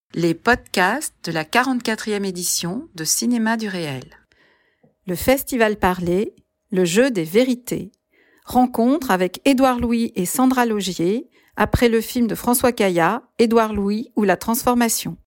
Les podcasts de la 44e édition de Cinéma du Réel. Le Festival Parler, le jeu des vérités. Rencontre avec Édouard Louis et Sandra Laugier, après le film de François Caillat, Édouard Louis ou La Transformation.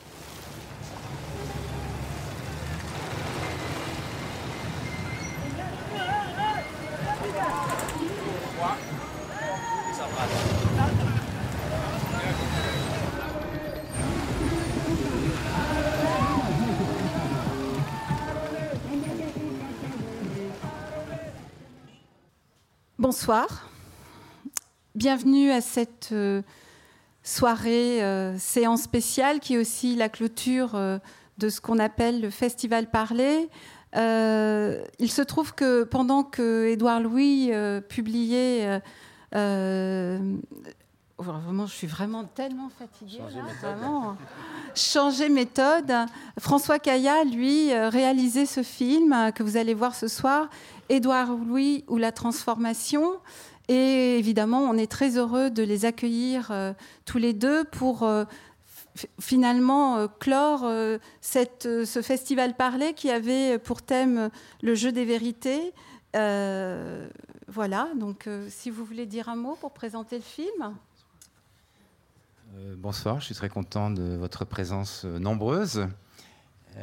Bonsoir, bienvenue à cette soirée séance spéciale qui est aussi la clôture de ce qu'on appelle le Festival Parler. Il se trouve que pendant que Édouard Louis publiait... Vraiment, je suis vraiment tellement fatiguée. Changer méthode. François Caillat, lui, réalisait ce film que vous allez voir ce soir, Édouard Louis ou La Transformation. Et évidemment, on est très heureux de les accueillir tous les deux pour finalement clore ce festival Parler qui avait pour thème le jeu des vérités. Voilà, donc si vous voulez dire un mot pour présenter le film. Bonsoir, je suis très content de votre présence nombreuse. Il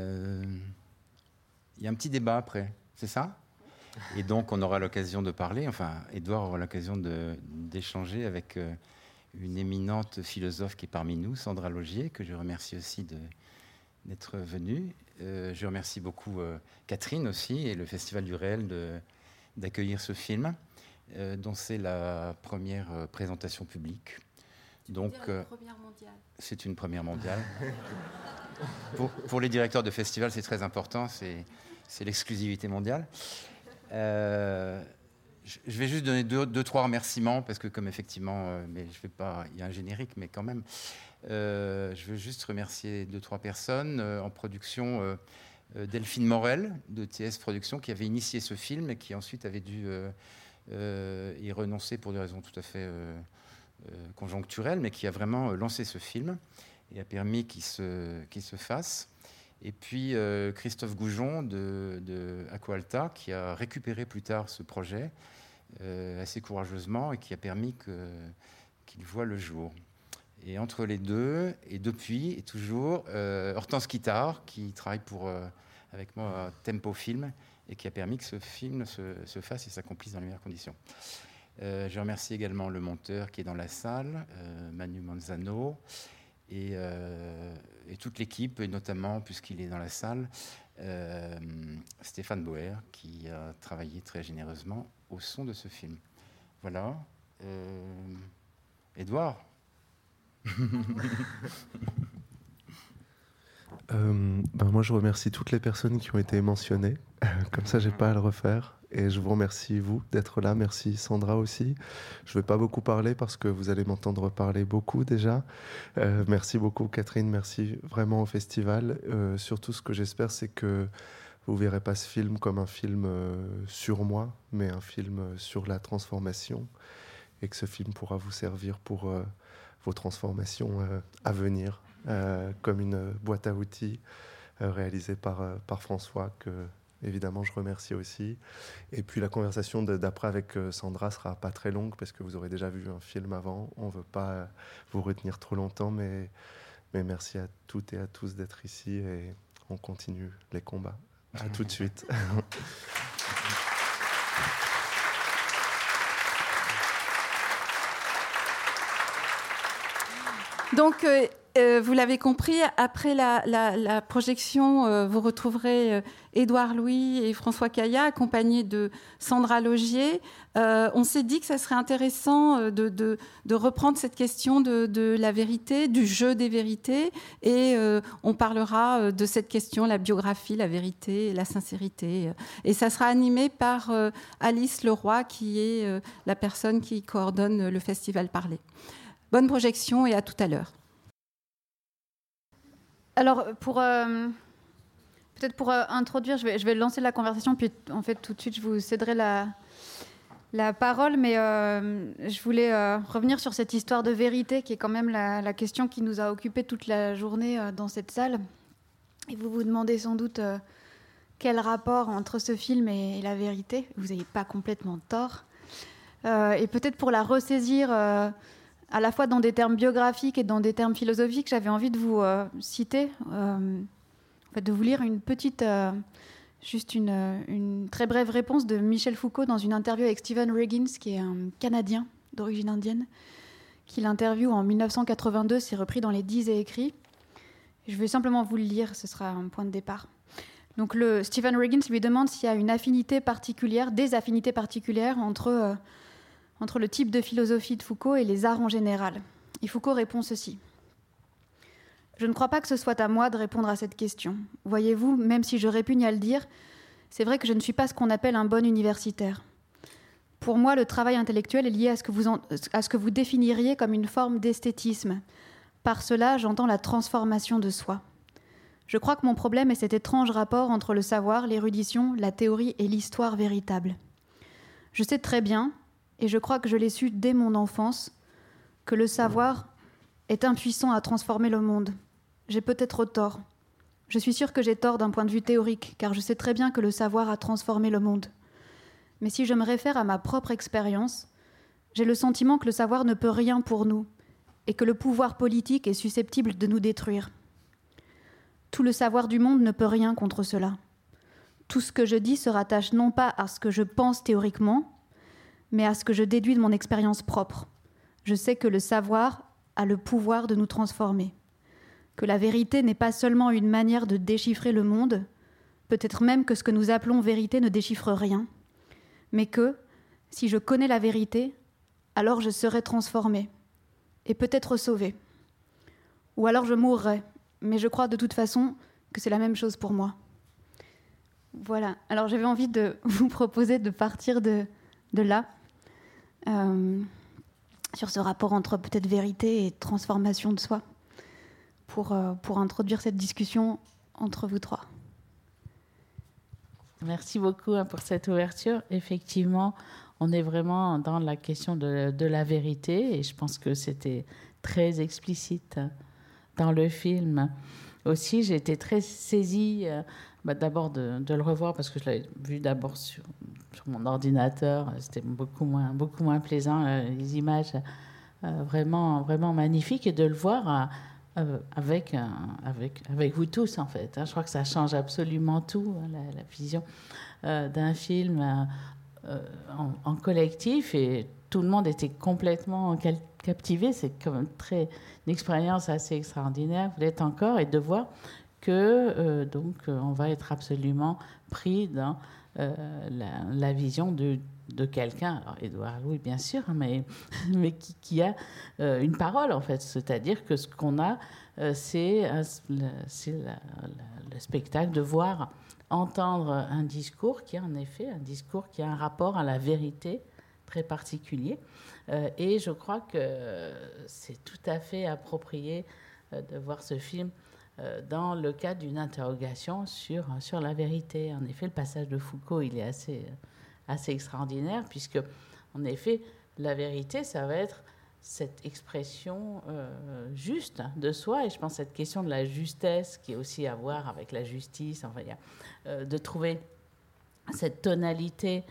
y a un petit débat après, c'est ça ? Et donc on aura l'occasion de parler, enfin Édouard aura l'occasion d'échanger avec une éminente philosophe qui est parmi nous, Sandra Laugier, que je remercie aussi d'être venue. Je remercie beaucoup Catherine aussi et le Festival du Réel d'accueillir ce film, dont c'est la première présentation publique. Donc, c'est une première mondiale. Pour les directeurs de festivals, c'est très important, c'est l'exclusivité mondiale. Je vais juste donner deux, trois remerciements, parce que comme effectivement, mais je vais pas, il y a un générique, mais quand même, je veux juste remercier 2-3 personnes en production. Delphine Morel de TS Productions, qui avait initié ce film et qui ensuite avait dû y renoncer pour des raisons tout à fait conjoncturelles, mais qui a vraiment lancé ce film et a permis qu'il se fasse. Et puis Christophe Goujon de Aqualta, qui a récupéré plus tard ce projet assez courageusement et qui a permis qu'il voit le jour. Et entre les deux, et depuis, et toujours, Hortense Guittard, qui travaille avec moi à Tempo Film, et qui a permis que ce film se fasse et s'accomplisse dans les meilleures conditions. Je remercie également le monteur qui est dans la salle, Manu Manzano, et toute l'équipe, et notamment, puisqu'il est dans la salle, Stéphane Boer, qui a travaillé très généreusement au son de ce film. Voilà. Édouard. Moi, je remercie toutes les personnes qui ont été mentionnées. Comme ça, j'ai pas à le refaire. Et je vous remercie, vous, d'être là. Merci, Sandra, aussi. Je vais pas beaucoup parler parce que vous allez m'entendre parler beaucoup déjà. Merci beaucoup, Catherine. Merci vraiment au festival. Surtout, ce que j'espère, c'est que vous verrez pas ce film comme un film sur moi, mais un film sur la transformation. Et que ce film pourra vous servir pour vos transformations à venir. Comme une boîte à outils réalisée par François, que évidemment je remercie aussi. Et puis la conversation d'après avec Sandra sera pas très longue parce que vous aurez déjà vu un film avant. On veut pas vous retenir trop longtemps, mais merci à toutes et à tous d'être ici et on continue les combats. À tout de suite. Donc, vous l'avez compris, après la projection, vous retrouverez Édouard Louis et François Caillat, accompagnés de Sandra Laugier. On s'est dit que ça serait intéressant de reprendre cette question de la vérité, du jeu des vérités, et on parlera de cette question, la biographie, la vérité, la sincérité. Et ça sera animé par Alice Leroy, qui est la personne qui coordonne le Festival Parler. Bonne projection et à tout à l'heure. Alors, peut-être pour introduire, je vais lancer la conversation, puis en fait, tout de suite, je vous céderai la parole, mais je voulais revenir sur cette histoire de vérité qui est quand même la question qui nous a occupés toute la journée dans cette salle. Et vous vous demandez sans doute quel rapport entre ce film et la vérité. Vous n'avez pas complètement tort. Et peut-être pour la ressaisir à la fois dans des termes biographiques et dans des termes philosophiques, j'avais envie de vous citer, de vous lire une petite... Juste une très brève réponse de Michel Foucault dans une interview avec Stephen Riggins, qui est un Canadien d'origine indienne, qui l'interviewe en 1982, c'est repris dans les 10 et écrits. Je vais simplement vous le lire, ce sera un point de départ. Donc Stephen Riggins lui demande s'il y a une affinité particulière, des affinités particulières entre le type de philosophie de Foucault et les arts en général. Et Foucault répond ceci. Je ne crois pas que ce soit à moi de répondre à cette question. Voyez-vous, même si je répugne à le dire, c'est vrai que je ne suis pas ce qu'on appelle un bon universitaire. Pour moi, le travail intellectuel est lié à ce que vous définiriez comme une forme d'esthétisme. Par cela, j'entends la transformation de soi. Je crois que mon problème est cet étrange rapport entre le savoir, l'érudition, la théorie et l'histoire véritable. Je sais très bien, et je crois que je l'ai su dès mon enfance, que le savoir est impuissant à transformer le monde. J'ai peut-être tort. Je suis sûre que j'ai tort d'un point de vue théorique, car je sais très bien que le savoir a transformé le monde. Mais si je me réfère à ma propre expérience, j'ai le sentiment que le savoir ne peut rien pour nous, et que le pouvoir politique est susceptible de nous détruire. Tout le savoir du monde ne peut rien contre cela. Tout ce que je dis se rattache non pas à ce que je pense théoriquement, mais à ce que je déduis de mon expérience propre. Je sais que le savoir a le pouvoir de nous transformer. Que la vérité n'est pas seulement une manière de déchiffrer le monde, peut-être même que ce que nous appelons vérité ne déchiffre rien, mais que, si je connais la vérité, alors je serai transformée, et peut-être sauvée. Ou alors je mourrai, mais je crois de toute façon que c'est la même chose pour moi. Voilà, alors j'avais envie de vous proposer de partir de là, sur ce rapport entre peut-être vérité et transformation de soi, pour introduire cette discussion entre vous trois. Merci beaucoup pour cette ouverture. Effectivement, on est vraiment dans la question de la vérité et je pense que c'était très explicite dans le film. Aussi, j'ai été très saisie d'abord de le revoir parce que je l'avais vu d'abord sur mon ordinateur. C'était beaucoup moins plaisant, les images vraiment, vraiment magnifiques, et de le voir avec vous tous, en fait. Je crois que ça change absolument tout, la vision d'un film en collectif, et tout le monde était complètement captivé. C'est quand même une expérience assez extraordinaire, vous l'êtes encore, et de voir que on va être absolument pris dans la vision de quelqu'un, alors Édouard Louis bien sûr, mais qui a une parole en fait, c'est-à-dire que ce qu'on a, c'est le spectacle, de voir, entendre un discours qui est en effet un discours qui a un rapport à la vérité très particulier, et je crois que c'est tout à fait approprié de voir ce film dans le cadre d'une interrogation sur la vérité. En effet, le passage de Foucault, il est assez extraordinaire, puisque, en effet, la vérité, ça va être cette expression juste de soi. Et je pense que cette question de la justesse, qui est aussi à voir avec la justice, enfin, de trouver cette tonalité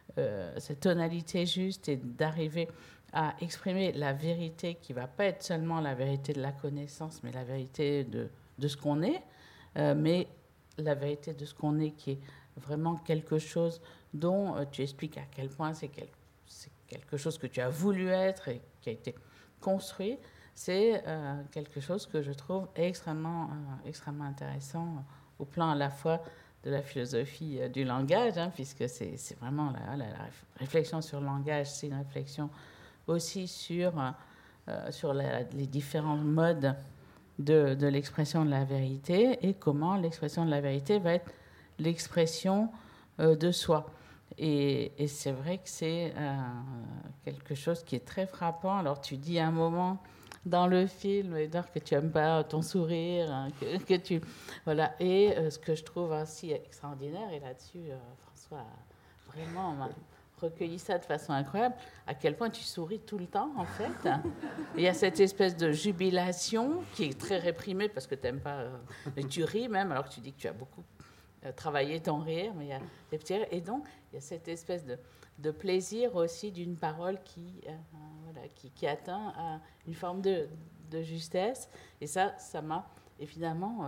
juste, et d'arriver à exprimer la vérité qui ne va pas être seulement la vérité de la connaissance, mais la vérité de ce qu'on est, mais la vérité de ce qu'on est, qui est vraiment quelque chose dont tu expliques à quel point c'est quelque chose que tu as voulu être et qui a été construit. C'est quelque chose que je trouve extrêmement intéressant au plan à la fois de la philosophie du langage, puisque c'est vraiment la réflexion sur le langage, c'est une réflexion aussi sur les différents modes de l'expression de la vérité, et comment l'expression de la vérité va être l'expression de soi. Et c'est vrai que c'est quelque chose qui est très frappant. Alors tu dis à un moment dans le film, Edouard, que tu n'aimes pas ton sourire, que tu... Voilà. Et ce que je trouve ainsi extraordinaire, et là-dessus, François a vraiment recueilli ça de façon incroyable, à quel point tu souris tout le temps, en fait. Il y a cette espèce de jubilation qui est très réprimée parce que tu n'aimes pas... mais tu ris même, alors que tu dis que tu as beaucoup travaillé ton rire, mais il y a des petits rires. Et donc, il y a cette espèce de plaisir aussi d'une parole qui atteint une forme de justesse. Et ça m'a évidemment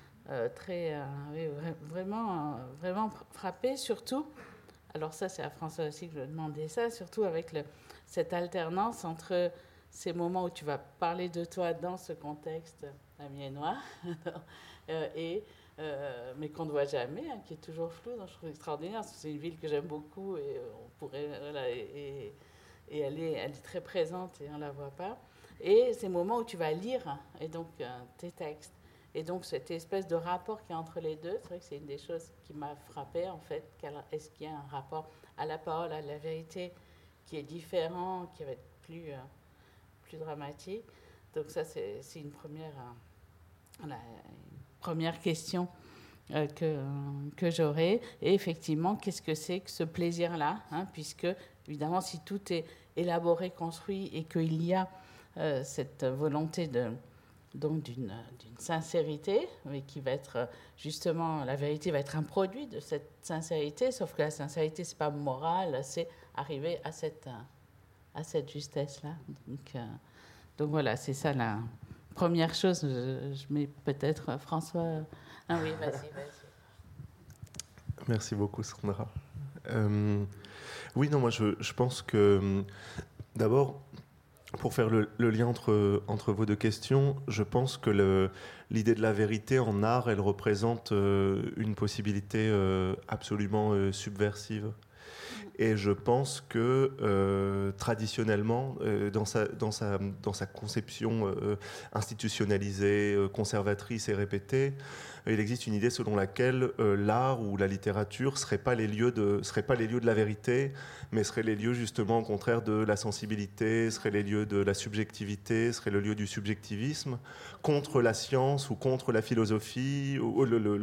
vraiment frappée, surtout. Alors ça, c'est à François aussi que je demandais ça, surtout avec cette alternance entre ces moments où tu vas parler de toi dans ce contexte amiénois mais qu'on ne voit jamais, qui est toujours flou, donc je trouve extraordinaire. C'est une ville que j'aime beaucoup et on pourrait et elle est très présente et on la voit pas. Et ces moments où tu vas lire et donc tes textes. Et donc cette espèce de rapport qui est entre les deux, c'est vrai que c'est une des choses qui m'a frappée en fait. Est-ce qu'il y a un rapport à la parole, à la vérité qui est différent, qui va être plus dramatique. Donc ça c'est une première question que j'aurais. Et effectivement, qu'est-ce que c'est que ce plaisir-là, puisque évidemment si tout est élaboré, construit et qu'il y a cette volonté d'une sincérité, mais qui va être justement, la vérité va être un produit de cette sincérité, sauf que la sincérité, c'est pas moral, c'est arriver à cette justesse-là. Donc voilà, c'est ça la première chose. Je mets peut-être François. Ah oui, vas-y. Merci beaucoup, Sandra. Oui, non, moi je pense que d'abord, pour faire le lien entre vos deux questions, je pense que l'idée de la vérité en art, elle représente une possibilité absolument subversive. Et je pense que traditionnellement, dans sa conception institutionnalisée, conservatrice et répétée, il existe une idée selon laquelle l'art ou la littérature ne seraient pas les lieux de la vérité, mais seraient les lieux justement au contraire de la sensibilité, seraient les lieux de la subjectivité, seraient le lieu du subjectivisme, contre la science ou contre la philosophie, ou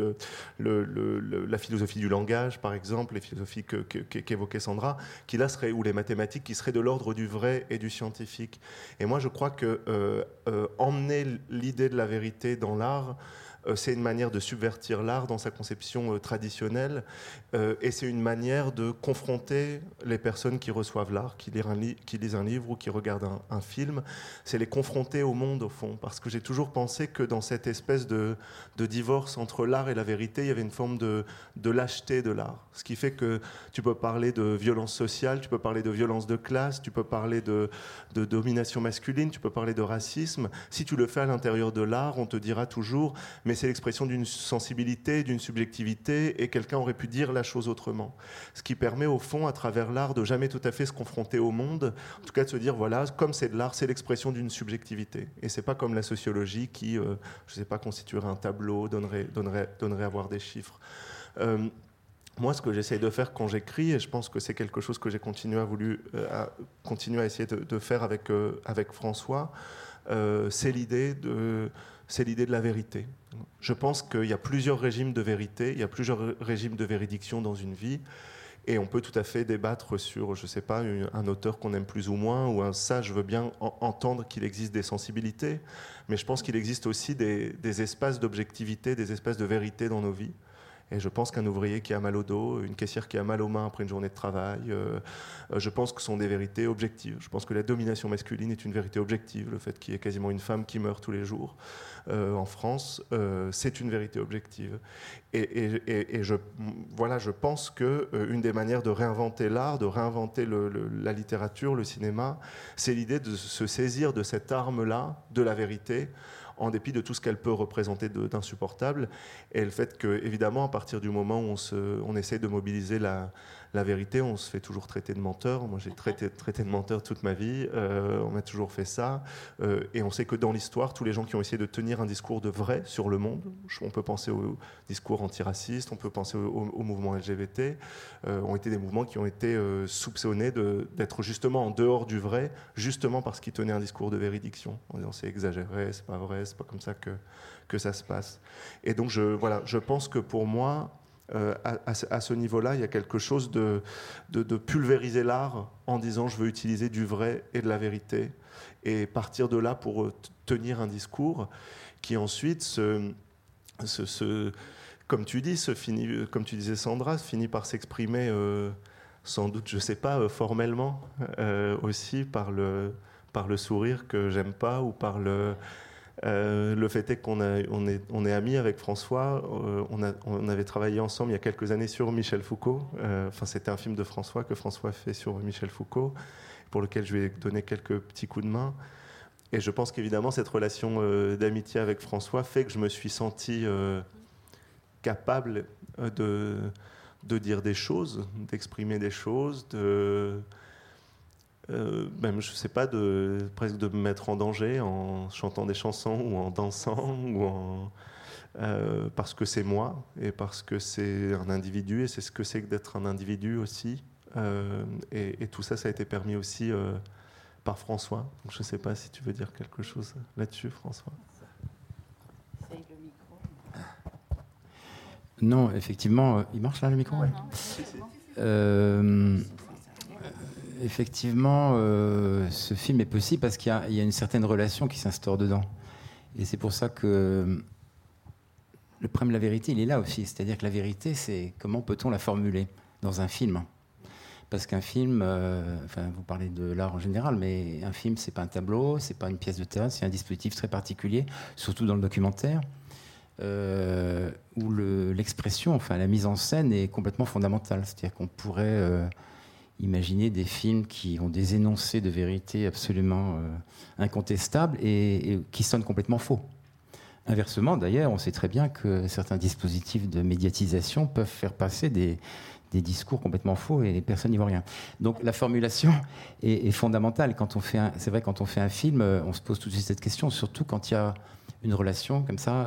la philosophie du langage par exemple, les philosophies qu'évoquait Sandra, qui là seraient, ou les mathématiques, qui seraient de l'ordre du vrai et du scientifique. Et moi je crois que emmener l'idée de la vérité dans l'art, c'est une manière de subvertir l'art dans sa conception traditionnelle, et c'est une manière de confronter les personnes qui reçoivent l'art, qui lisent un livre ou qui regardent un film, c'est les confronter au monde au fond, parce que j'ai toujours pensé que dans cette espèce de divorce entre l'art et la vérité, il y avait une forme de lâcheté de l'art, ce qui fait que tu peux parler de violence sociale, tu peux parler de violence de classe, tu peux parler de domination masculine, tu peux parler de racisme. Si tu le fais à l'intérieur de l'art, on te dira toujours mais c'est l'expression d'une sensibilité, d'une subjectivité, et quelqu'un aurait pu dire la chose autrement. Ce qui permet au fond, à travers l'art, de jamais tout à fait se confronter au monde, en tout cas de se dire, voilà, comme c'est de l'art, c'est l'expression d'une subjectivité. Et c'est pas comme la sociologie qui, je sais pas, constituerait un tableau, donnerait à voir des chiffres. Moi, ce que j'essaye de faire quand j'écris, et je pense que c'est quelque chose que j'ai continué à essayer de faire avec François, c'est l'idée de la vérité. Je pense qu'il y a plusieurs régimes de vérité, il y a plusieurs régimes de véridiction dans une vie, et on peut tout à fait débattre sur, je ne sais pas, un auteur qu'on aime plus ou moins, ou ça, je veux bien entendre qu'il existe des sensibilités, mais je pense qu'il existe aussi des espaces d'objectivité, des espaces de vérité dans nos vies. Et je pense qu'un ouvrier qui a mal au dos, une caissière qui a mal aux mains après une journée de travail, je pense que ce sont des vérités objectives. Je pense que la domination masculine est une vérité objective. Le fait qu'il y ait quasiment une femme qui meurt tous les jours en France, c'est une vérité objective. Et je pense qu'une des manières de réinventer l'art, de réinventer la littérature, le cinéma, c'est l'idée de se saisir de cette arme-là, de la vérité, en dépit de tout ce qu'elle peut représenter d'insupportable, et le fait que, évidemment, à partir du moment où on essaie de mobiliser la vérité, on se fait toujours traiter de menteur. Moi, j'ai traité de menteur toute ma vie, on m'a toujours fait ça, et on sait que dans l'histoire, tous les gens qui ont essayé de tenir un discours de vrai sur le monde, on peut penser au discours antiraciste, on peut penser au mouvement LGBT, ont été des mouvements qui ont été soupçonnés d'être justement en dehors du vrai, justement parce qu'ils tenaient un discours de véridiction, en disant c'est exagéré, c'est pas vrai, c'est pas comme ça que ça se passe. Et donc je pense que pour moi, À ce niveau-là, il y a quelque chose de pulvériser l'art en disant je veux utiliser du vrai et de la vérité et partir de là pour tenir un discours qui ensuite comme tu dis, comme tu disais Sandra, finit par s'exprimer sans doute, je ne sais pas, formellement aussi par le sourire que j'aime pas ou par le fait est qu'on est amis avec François. On avait travaillé ensemble il y a quelques années sur Michel Foucault. C'était un film de François que François fait sur Michel Foucault, pour lequel je lui ai donné quelques petits coups de main. Et je pense qu'évidemment, cette relation d'amitié avec François fait que je me suis senti capable de dire des choses, d'exprimer des choses, même, je sais pas, presque de me mettre en danger en chantant des chansons ou en dansant, parce que c'est moi et parce que c'est un individu et c'est ce que c'est que d'être un individu aussi. Et tout ça, ça a été permis aussi par François. Donc, je sais pas si tu veux dire quelque chose là-dessus, François. Non, effectivement, il marche là le micro? Effectivement, ce film est possible parce qu'il y a une certaine relation qui s'instaure dedans. Et c'est pour ça que le problème de la vérité, il est là aussi. C'est-à-dire que la vérité, c'est comment peut-on la formuler dans un film? Parce qu'un film, vous parlez de l'art en général, mais un film, c'est pas un tableau, c'est pas une pièce de théâtre, c'est un dispositif très particulier, surtout dans le documentaire. Où l'expression, la mise en scène est complètement fondamentale. C'est-à-dire qu'on pourrait imaginer des films qui ont des énoncés de vérité absolument incontestables et qui sonnent complètement faux. Inversement, d'ailleurs, on sait très bien que certains dispositifs de médiatisation peuvent faire passer des discours complètement faux et personne n'y voit rien. Donc la formulation est fondamentale. C'est vrai, quand on fait un film, on se pose tout de suite cette question, surtout quand il y a une relation comme ça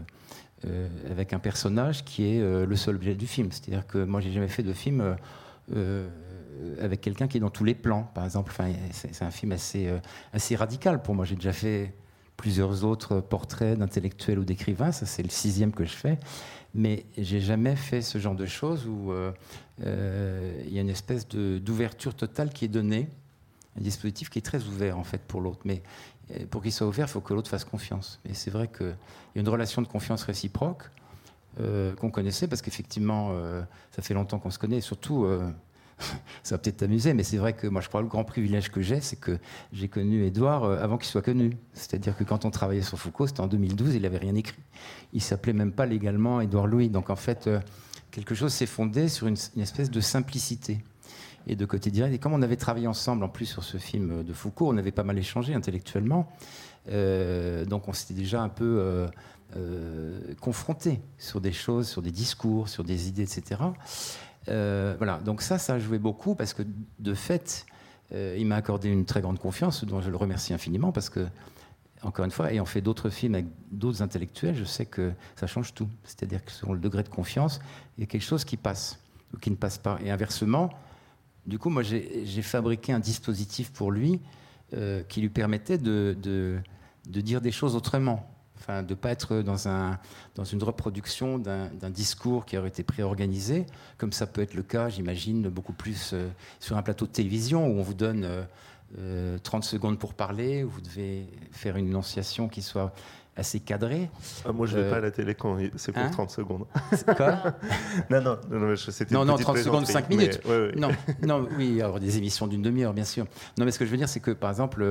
avec un personnage qui est le seul objet du film. C'est-à-dire que moi, j'ai jamais fait de film avec quelqu'un qui est dans tous les plans, par exemple. C'est un film assez radical pour moi. J'ai déjà fait plusieurs autres portraits d'intellectuels ou d'écrivains. Ça, c'est le 6e que je fais. Mais j'ai jamais fait ce genre de choses où il y a une espèce d'ouverture totale qui est donnée, un dispositif qui est très ouvert en fait pour l'autre. Mais pour qu'il soit ouvert, il faut que l'autre fasse confiance. Et c'est vrai qu'il y a une relation de confiance réciproque qu'on connaissait, parce qu'effectivement, ça fait longtemps qu'on se connaît. Et surtout, ça va peut-être t'amuser, mais c'est vrai que moi, je crois que le grand privilège que j'ai, c'est que j'ai connu Édouard avant qu'il soit connu. C'est-à-dire que quand on travaillait sur Foucault, c'était en 2012, il n'avait rien écrit. Il ne s'appelait même pas légalement Édouard Louis. Donc en fait, quelque chose s'est fondé sur une espèce de simplicité et de côté direct. Et comme on avait travaillé ensemble, en plus, sur ce film de Foucault, on avait pas mal échangé intellectuellement. Donc on s'était déjà un peu confrontés sur des choses, sur des discours, sur des idées, etc. Voilà. Donc ça a joué beaucoup, parce que de fait, il m'a accordé une très grande confiance, dont je le remercie infiniment, parce que, encore une fois, ayant fait d'autres films avec d'autres intellectuels, je sais que ça change tout. C'est-à-dire que selon le degré de confiance, il y a quelque chose qui passe ou qui ne passe pas. Et inversement, du coup, moi, j'ai fabriqué un dispositif pour lui qui lui permettait de dire des choses autrement. De ne pas être dans une reproduction d'un discours qui aurait été préorganisé, comme ça peut être le cas, j'imagine, beaucoup plus sur un plateau de télévision où on vous donne 30 secondes pour parler, où vous devez faire une énonciation qui soit assez cadrée. Moi, je ne vais pas à la télé quand c'est pour 30 secondes. Quoi? Non, c'était une petite 30 secondes, 5 minutes. Mais, ouais. Non, oui, il y aura des émissions d'une demi-heure, bien sûr. Non, mais ce que je veux dire, c'est que, par exemple,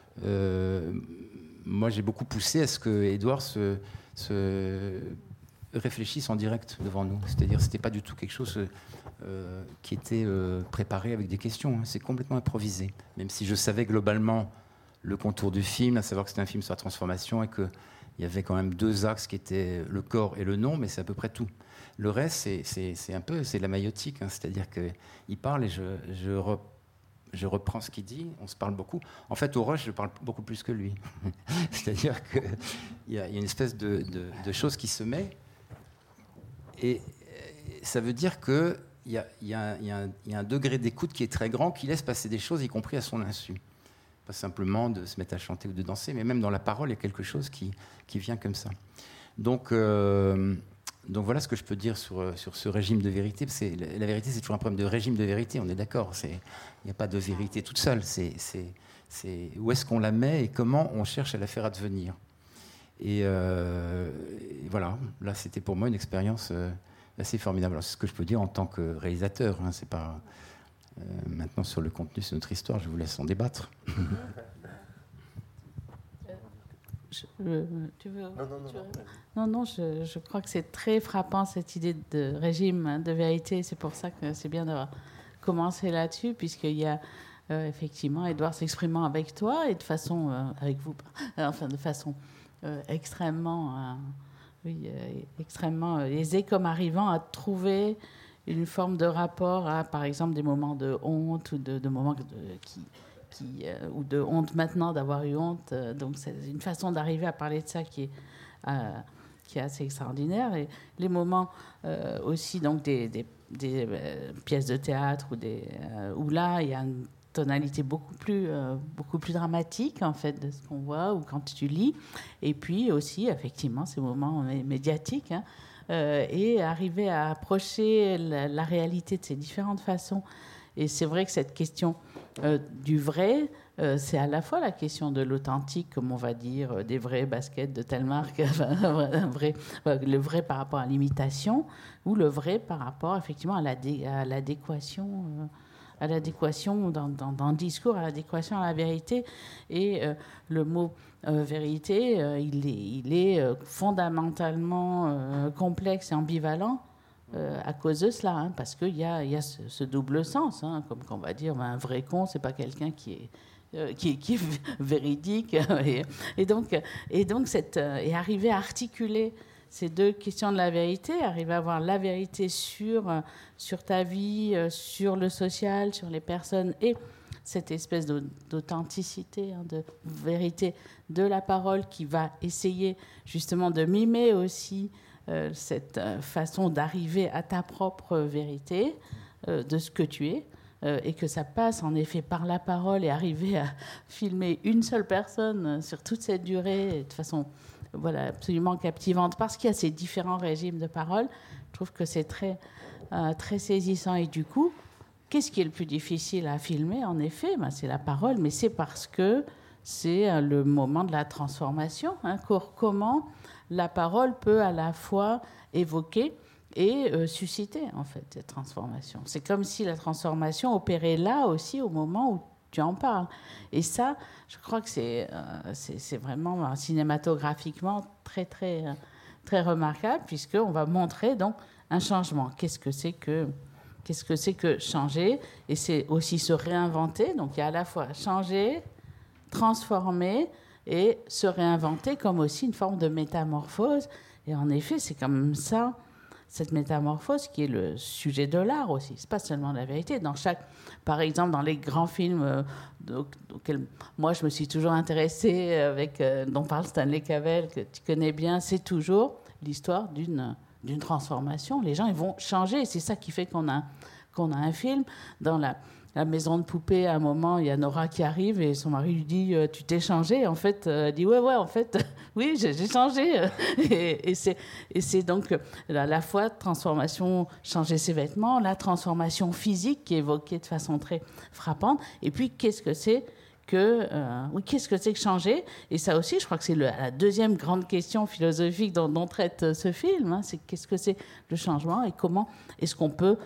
moi, j'ai beaucoup poussé à ce que Édouard se réfléchisse en direct devant nous. C'est-à-dire, c'était pas du tout quelque chose qui était préparé avec des questions. C'est complètement improvisé. Même si je savais globalement le contour du film, à savoir que c'était un film sur la transformation et qu'il y avait quand même 2 axes qui étaient le corps et le nom, mais c'est à peu près tout. Le reste, c'est la maïotique. C'est-à-dire qu'il parle et je reprends ce qu'il dit, on se parle beaucoup. En fait, au rush, je parle beaucoup plus que lui. C'est-à-dire qu'il y a une espèce de chose qui se met, et ça veut dire qu'il y a un degré d'écoute qui est très grand, qui laisse passer des choses, y compris à son insu. Pas simplement de se mettre à chanter ou de danser, mais même dans la parole, il y a quelque chose qui vient comme ça. Donc Donc voilà ce que je peux dire sur ce régime de vérité. La vérité, c'est toujours un problème de régime de vérité, on est d'accord. Il n'y a pas de vérité toute seule. C'est où est-ce qu'on la met et comment on cherche à la faire advenir. Et voilà, là c'était pour moi une expérience assez formidable. Alors, c'est ce que je peux dire en tant que réalisateur. Hein. C'est pas maintenant sur le contenu, c'est notre histoire. Je vous laisse en débattre. Tu veux Non, je crois que c'est très frappant cette idée de régime de vérité. C'est pour ça que c'est bien d'avoir commencé là-dessus, puisqu'il y a effectivement Édouard s'exprimant avec toi et de façon avec vous, enfin de façon extrêmement aisée, comme arrivant à trouver une forme de rapport à, par exemple, des moments de honte ou de moments ou de honte maintenant d'avoir eu honte. Donc c'est une façon d'arriver à parler de ça qui est assez extraordinaire. Et les moments aussi, donc des pièces de théâtre où là il y a une tonalité beaucoup plus dramatique en fait de ce qu'on voit ou quand tu lis. Et puis aussi effectivement ces moments médiatiques. Hein, et arriver à approcher la réalité de ces différentes façons. Et c'est vrai que cette question du vrai, c'est à la fois la question de l'authentique, comme on va dire, des vrais baskets de telle marque, le vrai par rapport à l'imitation, ou le vrai par rapport effectivement à l'adéquation, dans le discours, à l'adéquation à la vérité. Et le mot vérité, il est fondamentalement complexe et ambivalent. À cause de cela, hein, parce qu'il y a ce double sens, hein, comme on va dire, un vrai con, c'est pas quelqu'un qui est véridique, et donc arriver à articuler ces deux questions de la vérité, arriver à avoir la vérité sur ta vie, sur le social, sur les personnes, et cette espèce d'authenticité, hein, de vérité de la parole qui va essayer justement de mimer aussi cette façon d'arriver à ta propre vérité de ce que tu es, et que ça passe en effet par la parole, et arriver à filmer une seule personne sur toute cette durée de façon absolument captivante, parce qu'il y a ces différents régimes de parole. Je trouve que c'est très, très saisissant. Et du coup, qu'est-ce qui est le plus difficile à filmer? En effet, c'est la parole, mais c'est parce que c'est le moment de la transformation. Hein, comment la parole peut à la fois évoquer et susciter en fait cette transformation. C'est comme si la transformation opérait là aussi au moment où tu en parles. Et ça, je crois que c'est vraiment cinématographiquement très très très remarquable, puisqu'on va montrer donc un changement. Qu'est-ce que c'est que changer? Et c'est aussi se réinventer. Donc il y a à la fois changer, transformer et se réinventer comme aussi une forme de métamorphose. Et en effet, c'est comme ça, cette métamorphose qui est le sujet de l'art aussi. C'est pas seulement la vérité. Par exemple, dans les grands films auxquels moi je me suis toujours intéressée, dont parle Stanley Cavell, que tu connais bien, c'est toujours l'histoire d'une transformation. Les gens, ils vont changer, et c'est ça qui fait qu'on a un film. Dans la maison de poupée, à un moment, il y a Nora qui arrive et son mari lui dit « Tu t'es changée ?» En fait, elle dit « Ouais, en fait, oui, j'ai changé. » Et c'est donc à la fois transformation, changer ses vêtements, la transformation physique qui est évoquée de façon très frappante. Et puis, qu'est-ce que c'est que changer? Et ça aussi, je crois que c'est la deuxième grande question philosophique dont traite ce film. Hein, c'est qu'est-ce que c'est le changement et comment est-ce qu'on peut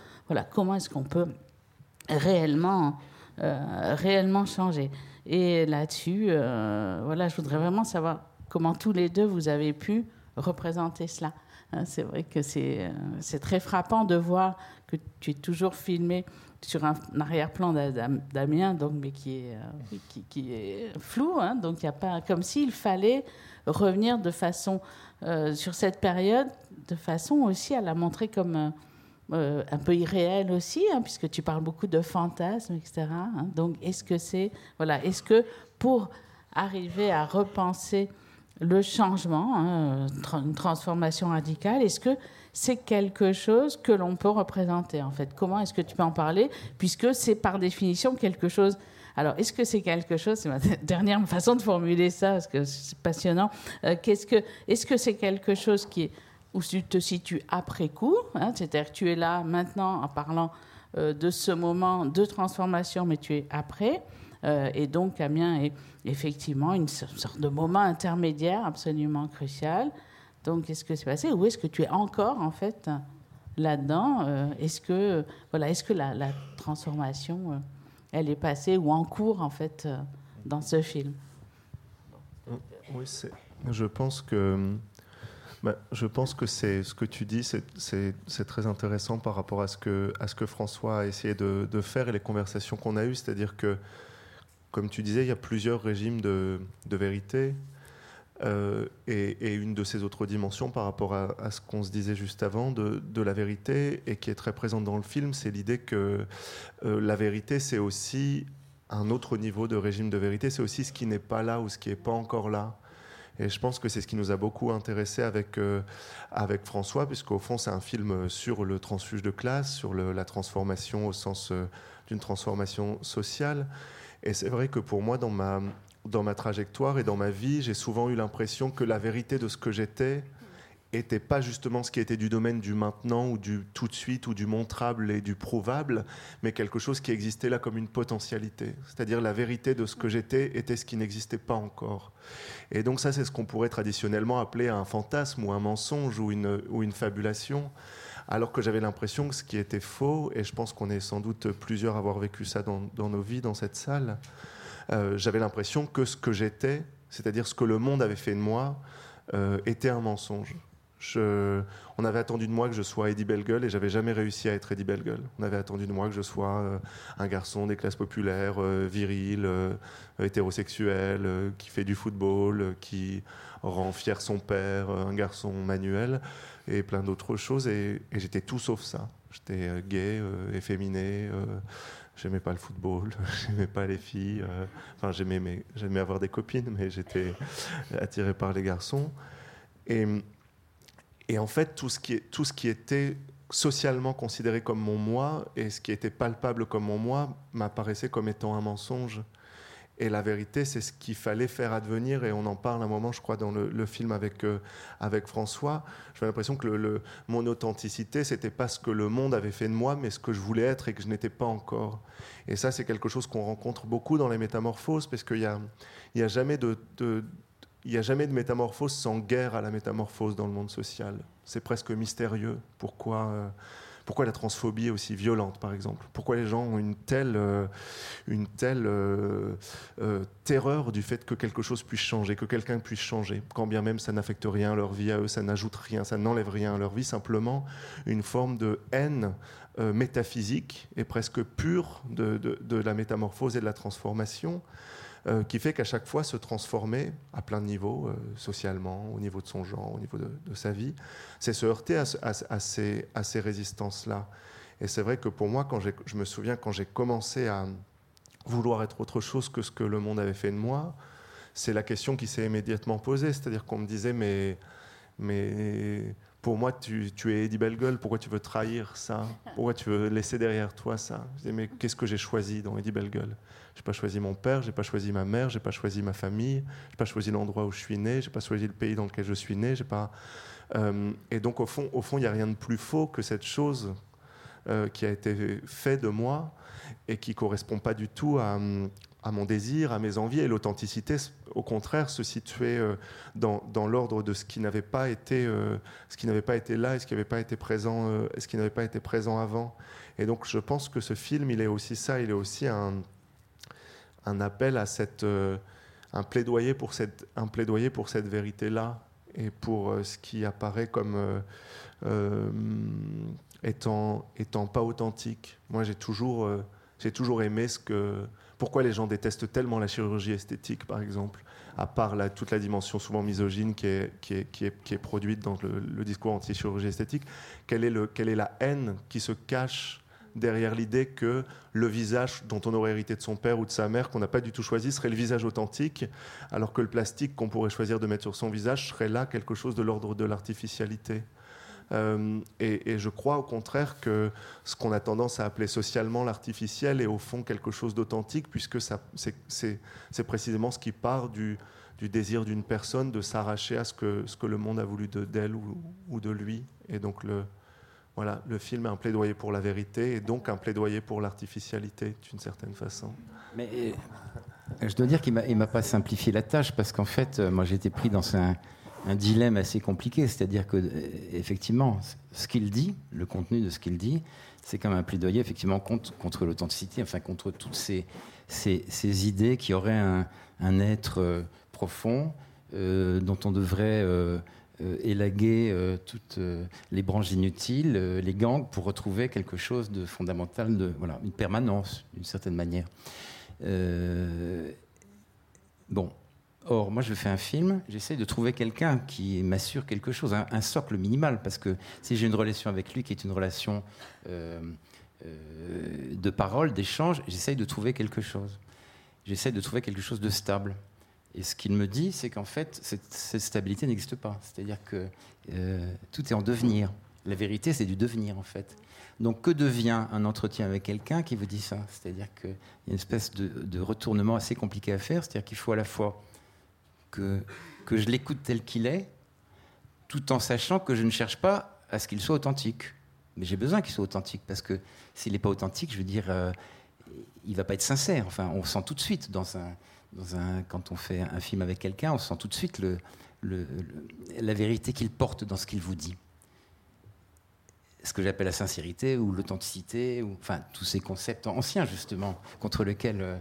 réellement changer. Et là-dessus, je voudrais vraiment savoir comment tous les deux vous avez pu représenter cela. C'est vrai que c'est très frappant de voir que tu es toujours filmé sur un arrière-plan d'Amiens, donc, mais qui est flou. Hein, donc il n'y a pas, comme s'il fallait revenir de façon sur cette période, de façon aussi à la montrer comme un peu irréel aussi, hein, puisque tu parles beaucoup de fantasmes, etc. Hein. Donc, est-ce que pour arriver à repenser le changement, hein, une transformation radicale, est-ce que c'est quelque chose que l'on peut représenter, en fait? Comment est-ce que tu peux en parler, puisque c'est par définition quelque chose... Alors, est-ce que c'est quelque chose, c'est ma dernière façon de formuler ça, parce que c'est passionnant, est-ce que c'est quelque chose qui est où tu te situes après coup, hein, c'est-à-dire que tu es là maintenant en parlant de ce moment de transformation, mais tu es après. Et donc, Amiens est effectivement une sorte de moment intermédiaire absolument crucial. Donc, qu'est-ce que s'est passé? Où est-ce que tu es encore, en fait, là-dedans? Est-ce que la transformation, elle est passée ou en cours, en fait, dans ce film? Oui, je pense que c'est ce que tu dis, c'est très intéressant par rapport à ce que François a essayé de faire et les conversations qu'on a eues. C'est-à-dire que, comme tu disais, il y a plusieurs régimes de vérité. Et une de ces autres dimensions par rapport à ce qu'on se disait juste avant de la vérité, et qui est très présente dans le film, c'est l'idée que la vérité, c'est aussi un autre niveau de régime de vérité, c'est aussi ce qui n'est pas là ou ce qui n'est pas encore là. Et je pense que c'est ce qui nous a beaucoup intéressé avec François, puisqu'au fond, c'est un film sur le transfuge de classe, sur la transformation au sens d'une transformation sociale. Et c'est vrai que pour moi, dans ma trajectoire et dans ma vie, j'ai souvent eu l'impression que la vérité de ce que j'étais n'était pas justement ce qui était du domaine du maintenant ou du tout de suite ou du montrable et du prouvable, mais quelque chose qui existait là comme une potentialité. C'est-à-dire la vérité de ce que j'étais était ce qui n'existait pas encore. Et donc ça, c'est ce qu'on pourrait traditionnellement appeler un fantasme ou un mensonge ou une fabulation. Alors que j'avais l'impression que ce qui était faux, et je pense qu'on est sans doute plusieurs à avoir vécu ça dans nos vies, dans cette salle, j'avais l'impression que ce que j'étais, c'est-à-dire ce que le monde avait fait de moi, était un mensonge. On avait attendu de moi que je sois Eddie Bellegueule, et j'avais jamais réussi à être Eddie Bellegueule. On avait attendu de moi que je sois un garçon des classes populaires, viril, hétérosexuel, qui fait du football, qui rend fier son père, un garçon manuel, et plein d'autres choses. Et j'étais tout sauf ça. J'étais gay, efféminé. J'aimais pas le football, j'aimais pas les filles. Enfin, j'aimais avoir des copines, mais j'étais attiré par les garçons. Et en fait, tout ce qui était socialement considéré comme mon moi et ce qui était palpable comme mon moi m'apparaissait comme étant un mensonge. Et la vérité, c'est ce qu'il fallait faire advenir, et on en parle un moment, je crois, dans le film avec François. J'avais l'impression que mon authenticité, c'était pas ce que le monde avait fait de moi, mais ce que je voulais être et que je n'étais pas encore. Et ça, c'est quelque chose qu'on rencontre beaucoup dans les métamorphoses, parce qu'il y a jamais de métamorphose sans guerre à la métamorphose dans le monde social. C'est presque mystérieux. Pourquoi la transphobie est aussi violente, par exemple? Pourquoi les gens ont une telle terreur du fait que quelque chose puisse changer, que quelqu'un puisse changer, quand bien même ça n'affecte rien à leur vie, à eux, ça n'ajoute rien, ça n'enlève rien à leur vie, simplement une forme de haine métaphysique et presque pure de la métamorphose et de la transformation, qui fait qu'à chaque fois se transformer à plein de niveaux, socialement, au niveau de son genre, au niveau de sa vie, c'est se heurter à ces résistances-là. Et c'est vrai que pour moi, je me souviens quand j'ai commencé à vouloir être autre chose que ce que le monde avait fait de moi, c'est la question qui s'est immédiatement posée. C'est-à-dire qu'on me disait, mais pour moi, tu es Eddie Bellegueule, pourquoi tu veux trahir ça? Pourquoi tu veux laisser derrière toi ça? Je disais, mais qu'est-ce que j'ai choisi dans Eddie Bellegueule? J'ai pas choisi mon père, j'ai pas choisi ma mère, j'ai pas choisi ma famille, j'ai pas choisi l'endroit où je suis né, j'ai pas choisi le pays dans lequel je suis né, j'ai pas. Et donc au fond, il n'y a rien de plus faux que cette chose qui a été faite de moi et qui correspond pas du tout à mon désir, à mes envies. Et l'authenticité, au contraire, se situait dans l'ordre de ce qui n'avait pas été là et ce qui n'avait pas été présent, ce qui n'avait pas été présent avant. Et donc je pense que ce film, il est aussi ça, il est aussi un appel à un plaidoyer pour cette vérité-là et pour ce qui apparaît comme étant pas authentique. Moi, j'ai toujours aimé pourquoi les gens détestent tellement la chirurgie esthétique, par exemple, à part toute la dimension souvent misogyne qui est produite dans le discours anti-chirurgie esthétique. Quelle est la haine qui se cache derrière l'idée que le visage dont on aurait hérité de son père ou de sa mère, qu'on n'a pas du tout choisi, serait le visage authentique, alors que le plastique qu'on pourrait choisir de mettre sur son visage serait là quelque chose de l'ordre de l'artificialité. Et je crois au contraire que ce qu'on a tendance à appeler socialement l'artificiel est au fond quelque chose d'authentique, puisque c'est précisément ce qui part du du désir d'une personne de s'arracher à ce que le monde a voulu d'elle ou de lui. Et donc le film est un plaidoyer pour la vérité et donc un plaidoyer pour l'artificialité d'une certaine façon. Mais je dois dire qu'il m'a pas simplifié la tâche, parce qu'en fait, moi j'ai été pris dans un dilemme assez compliqué, c'est-à-dire que effectivement, ce qu'il dit, le contenu de ce qu'il dit, c'est comme un plaidoyer effectivement contre l'authenticité, enfin contre toutes ces idées qui auraient un être profond dont on devrait élaguer toutes les branches inutiles, les gangs, pour retrouver quelque chose de fondamental, une permanence d'une certaine manière. Or, moi, je fais un film, j'essaie de trouver quelqu'un qui m'assure quelque chose, un socle minimal, parce que si j'ai une relation avec lui qui est une relation de parole, d'échange, j'essaie de trouver quelque chose. J'essaie de trouver quelque chose de stable. Et ce qu'il me dit, c'est qu'en fait, cette stabilité n'existe pas. C'est-à-dire que tout est en devenir. La vérité, c'est du devenir, en fait. Donc, que devient un entretien avec quelqu'un qui vous dit ça? C'est-à-dire qu'il y a une espèce de retournement assez compliqué à faire. C'est-à-dire qu'il faut à la fois que je l'écoute tel qu'il est, tout en sachant que je ne cherche pas à ce qu'il soit authentique. Mais j'ai besoin qu'il soit authentique, parce que s'il n'est pas authentique, je veux dire, il ne va pas être sincère. Enfin, on sent tout de suite, quand on fait un film avec quelqu'un, on sent tout de suite la vérité qu'il porte dans ce qu'il vous dit. Ce que j'appelle la sincérité ou l'authenticité, enfin tous ces concepts anciens justement contre lesquels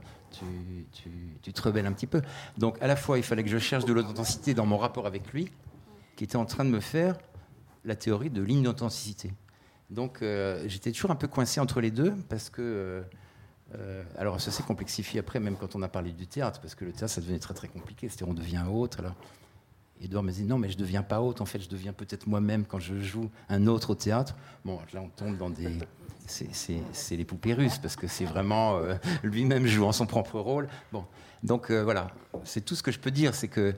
tu te rebelles un petit peu. Donc à la fois il fallait que je cherche de l'authenticité dans mon rapport avec lui, qui était en train de me faire la théorie de l'inauthenticité. Donc j'étais toujours un peu coincé entre les deux, parce que alors ça s'est complexifié après, même quand on a parlé du théâtre, parce que le théâtre ça devenait très très compliqué. C'est-à-dire on devient autre. Alors Édouard me dit non, mais je ne deviens pas autre, en fait, je deviens peut-être moi-même quand je joue un autre au théâtre. Bon, là, on tombe dans des... C'est les poupées russes, parce que c'est vraiment lui-même jouant son propre rôle. Bon, donc voilà, c'est tout ce que je peux dire, c'est que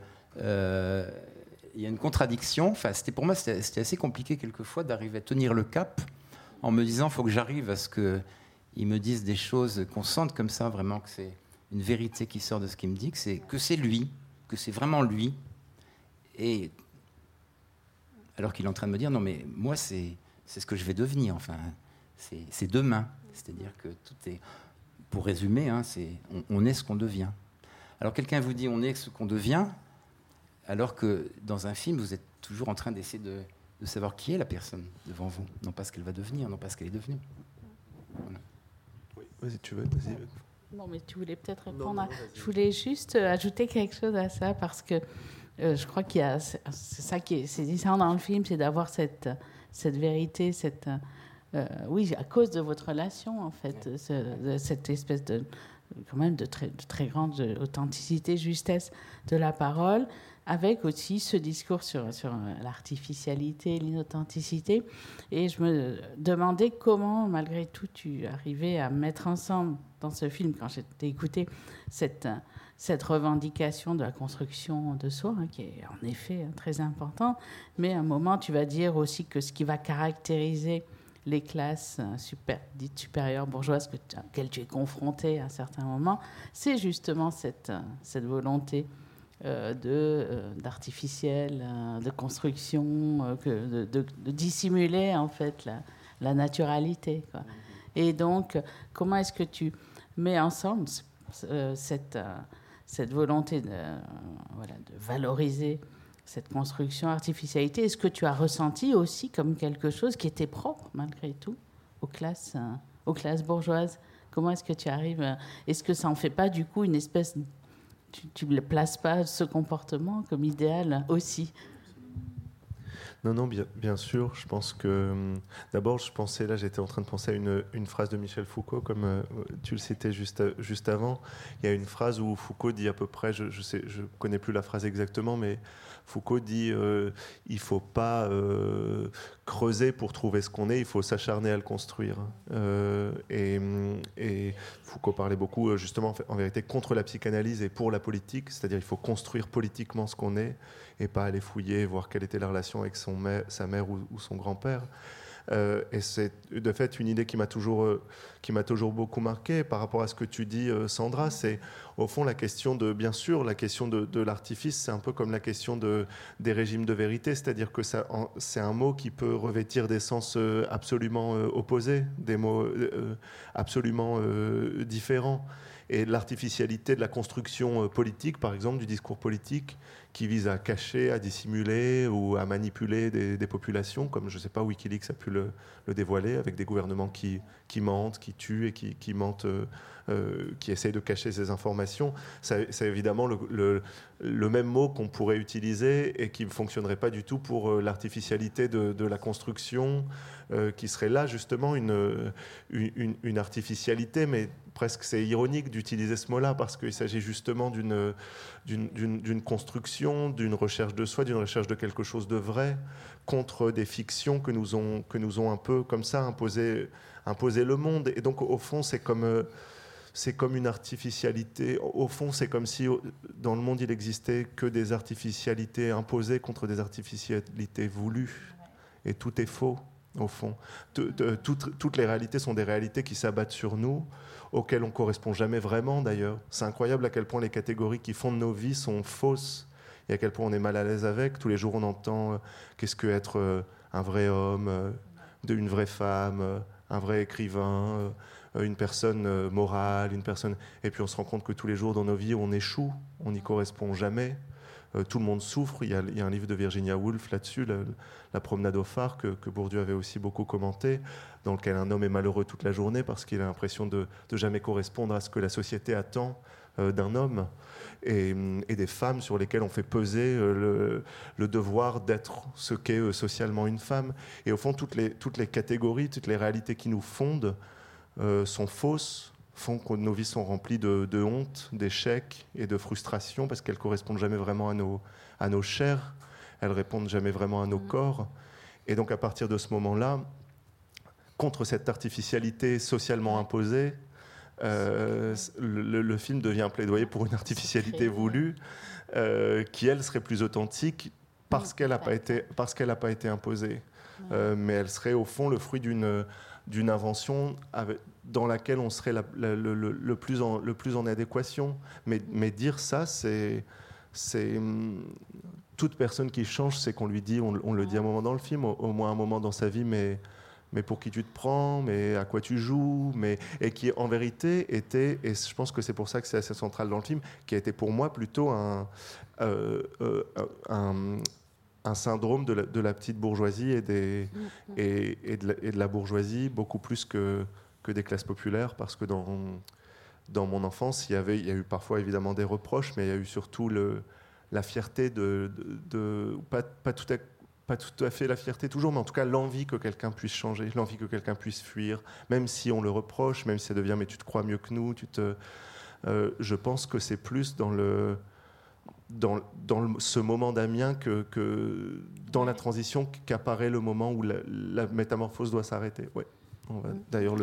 il y a une contradiction. Enfin, pour moi, c'était assez compliqué quelquefois d'arriver à tenir le cap en me disant, il faut que j'arrive à ce qu'ils me disent des choses, qu'on sente comme ça, vraiment, que c'est une vérité qui sort de ce qu'il me dit, que c'est lui, que c'est vraiment lui. Et alors qu'il est en train de me dire non mais moi c'est ce que je vais devenir, enfin c'est demain, c'est-à-dire que tout est, pour résumer, on est ce qu'on devient. Alors quelqu'un vous dit on est ce qu'on devient, alors que dans un film vous êtes toujours en train d'essayer de savoir qui est la personne devant vous, non pas ce qu'elle va devenir, non pas ce qu'elle est devenue. Voilà. Oui, vas-y, tu veux, vas-y. Non mais tu voulais peut-être répondre. Je voulais juste ajouter quelque chose à ça, parce que je crois qu'il y a, c'est ça qui est saisissant dans le film, c'est d'avoir cette vérité, oui, à cause de votre relation en fait, cette espèce de quand même de très grande authenticité, justesse de la parole, avec aussi ce discours sur l'artificialité, l'inauthenticité. Et je me demandais comment, malgré tout, tu arrivais à mettre ensemble dans ce film, quand j'ai écouté cette revendication de la construction de soi, qui est en effet très important, mais à un moment, tu vas dire aussi que ce qui va caractériser les classes dites supérieures bourgeoises auxquelles tu es confronté à un certain moment, c'est justement cette volonté d'artificiel, de construction, de dissimuler en fait la naturalité, quoi. Et donc, comment est-ce que tu mets ensemble cette volonté de valoriser cette construction, artificialité? Est-ce que tu as ressenti aussi comme quelque chose qui était propre, malgré tout, aux classes bourgeoises? Comment est-ce que tu arrives? Est-ce que ça en fait pas, du coup, une espèce... Tu ne places pas ce comportement comme idéal aussi? Non, bien sûr. Je pense que... D'abord, j'étais en train de penser à une phrase de Michel Foucault, comme tu le citais juste avant. Il y a une phrase où Foucault dit à peu près, je connais plus la phrase exactement, mais Foucault dit il ne faut pas creuser pour trouver ce qu'on est, il faut s'acharner à le construire. Et Foucault parlait beaucoup, justement, en vérité, contre la psychanalyse et pour la politique, c'est-à-dire il faut construire politiquement ce qu'on est et pas aller fouiller, voir quelle était la relation avec sa mère ou son grand-père. Et c'est de fait une idée qui m'a toujours beaucoup marqué par rapport à ce que tu dis, Sandra. C'est au fond la question de, bien sûr, la question de l'artifice, c'est un peu comme la question des régimes de vérité, c'est-à-dire que c'est un mot qui peut revêtir des sens absolument opposés, des mots absolument différents. Et l'artificialité de la construction politique, par exemple, du discours politique, qui vise à cacher, à dissimuler ou à manipuler des populations, comme, je ne sais pas, Wikileaks a pu le dévoiler, avec des gouvernements qui mentent, qui tuent et qui mentent, qui essayent de cacher ces informations. C'est évidemment le même mot qu'on pourrait utiliser et qui ne fonctionnerait pas du tout pour l'artificialité de la construction, qui serait là justement une artificialité, mais presque c'est ironique d'utiliser ce mot-là parce qu'il s'agit justement d'une construction, d'une recherche de soi, d'une recherche de quelque chose de vrai contre des fictions que nous ont un peu comme ça imposé le monde. Et donc au fond c'est comme une artificialité. Au fond, c'est comme si dans le monde, il n'existait que des artificialités imposées contre des artificialités voulues. Et tout est faux, au fond. Toutes les réalités sont des réalités qui s'abattent sur nous, auxquelles on ne correspond jamais vraiment, d'ailleurs. C'est incroyable à quel point les catégories qui fondent nos vies sont fausses et à quel point on est mal à l'aise avec. Tous les jours, on entend qu'est-ce que être un vrai homme, une vraie femme, un vrai écrivain, une personne morale, une personne... Et puis on se rend compte que tous les jours dans nos vies, on échoue, on n'y correspond jamais. Tout le monde souffre. Il y a un livre de Virginia Woolf là-dessus, La promenade au phare, que Bourdieu avait aussi beaucoup commenté, dans lequel un homme est malheureux toute la journée parce qu'il a l'impression de jamais correspondre à ce que la société attend d'un homme. Et des femmes sur lesquelles on fait peser le devoir d'être ce qu'est socialement une femme. Et au fond, toutes les catégories, toutes les réalités qui nous fondent sont fausses, font que nos vies sont remplies de honte, d'échecs et de frustration parce qu'elles ne correspondent jamais vraiment à nos chairs, elles ne répondent jamais vraiment à nos corps. Et donc à partir de ce moment-là, contre cette artificialité socialement imposée, le film devient un plaidoyer pour une artificialité voulue qui, elle, serait plus authentique parce qu'elle n'a pas été imposée. Mais elle serait au fond le fruit d'une invention dans laquelle on serait le plus en adéquation. Mais dire ça, c'est toute personne qui change, c'est qu'on lui dit, on le dit à un moment dans le film, au moins un moment dans sa vie, mais pour qui tu te prends, mais à quoi tu joues, et qui en vérité était, et je pense que c'est pour ça que c'est assez central dans le film, qui a été pour moi plutôt un syndrome de la petite bourgeoisie et de la bourgeoisie, beaucoup plus que des classes populaires, parce que dans mon enfance, il y a eu parfois évidemment des reproches, mais il y a eu surtout la fierté pas tout à fait la fierté toujours, mais en tout cas l'envie que quelqu'un puisse changer, l'envie que quelqu'un puisse fuir, même si on le reproche, même si ça devient « mais tu te crois mieux que nous », je pense que c'est plus dans ce moment d'Amiens que dans la transition qu'apparaît le moment où la métamorphose doit s'arrêter. Ouais. D'ailleurs,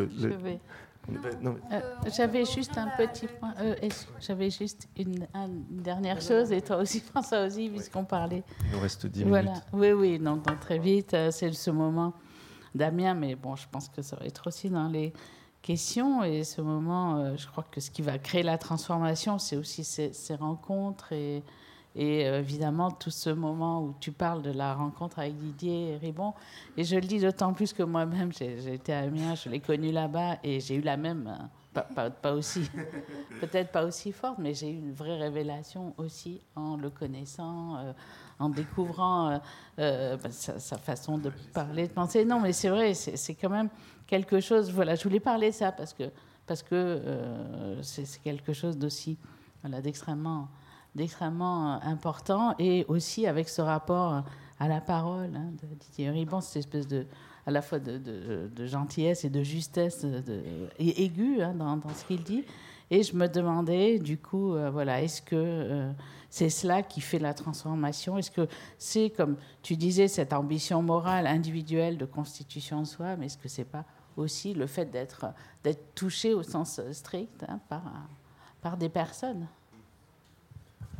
j'avais juste un petit point. J'avais juste une dernière chose, et toi aussi, François aussi, puisqu'on parlait. Il nous reste 10 minutes. Oui, donc très vite, c'est ce moment d'Amiens, mais bon, je pense que ça va être aussi dans les questions. Et ce moment, je crois que ce qui va créer la transformation, c'est aussi ces rencontres et évidemment tout ce moment où tu parles de la rencontre avec Didier Ribon. Et je le dis d'autant plus que moi-même, j'ai été à Amiens, je l'ai connu là-bas et j'ai eu la même, pas aussi, peut-être pas aussi forte, mais j'ai eu une vraie révélation aussi en le connaissant, en découvrant sa façon de parler, de penser. Non, mais c'est vrai, c'est quand même quelque chose. Voilà, je voulais parler de ça parce que c'est quelque chose d'aussi, voilà, d'extrêmement important, et aussi avec ce rapport à la parole de Didier Ribon, cette espèce à la fois de gentillesse et de justesse et aiguë dans ce qu'il dit. Et je me demandais, du coup, est-ce que c'est cela qui fait la transformation? Est-ce que c'est, comme tu disais, cette ambition morale individuelle de constitution de soi, mais est-ce que c'est pas aussi le fait d'être touché au sens strict par des personnes?